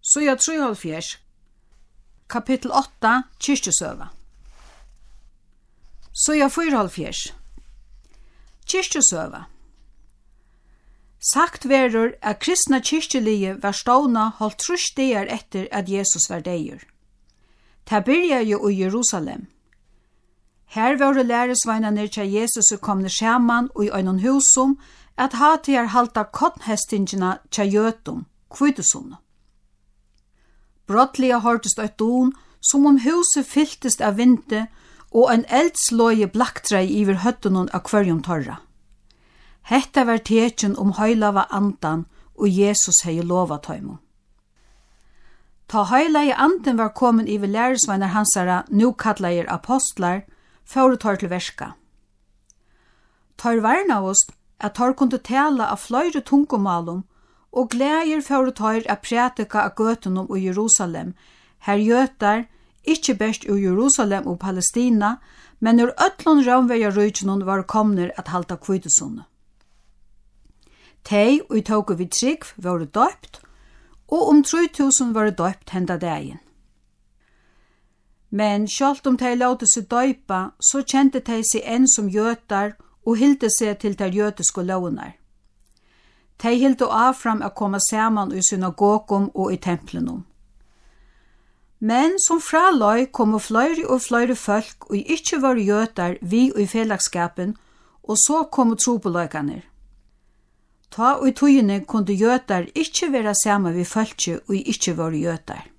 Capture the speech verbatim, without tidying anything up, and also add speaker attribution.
Speaker 1: Så jag tror jag fjärs. Kapitel åtta, Kyrkjusøva. Så jag får halv fjärs. Kyrkjusøva. Sagt verur at kristna kyrkjelige var ståna holdt trus dagar etter at Jesus var deir. Ta byrja jo i Jerusalem. Her var det læresveinane til Jesus komne saman og i einon husum at ha til er halta kottnestingina til jøtum, kvitusumna. Brottliga hørtest eit don som om huset fylltest av vinte og en eldsløye blakktrei iver høttunon av kvarjum torra. Hetta var tekjen om høylava andan og Jesus hei lova tøymon. Ta høylava anden var komin iver læresveinar hansara nu kallar apostlar fóru tar til verska. Tar varnavost at tar kunde tala av fløyre tungomalum og glægir fóru tar a prætika av gøtunum i Jerusalem, her jötar, ikkje best ur Jerusalem og Palestina, men ur öllun raunveja rujtjunum var komnir at halta kvitusunne. Tei og tóku vi trygg var døpt, og om tre tusen var døpt henda dagen. Men sjalt om tei låte seg døypa, så kjente tei seg enn som jötar og hilde seg til der jötiske lovnar. Tei hilde av fram å komme saman i synagogum og i templenum. Men som fraløy kom fløyre og fløyre folk og ikkje var jötar vi og i fellagskapen, og så kom trobeløykaner. Ta og i tøyene kunde jötar ikkje vera saman vi folkje og ikkje var jötar.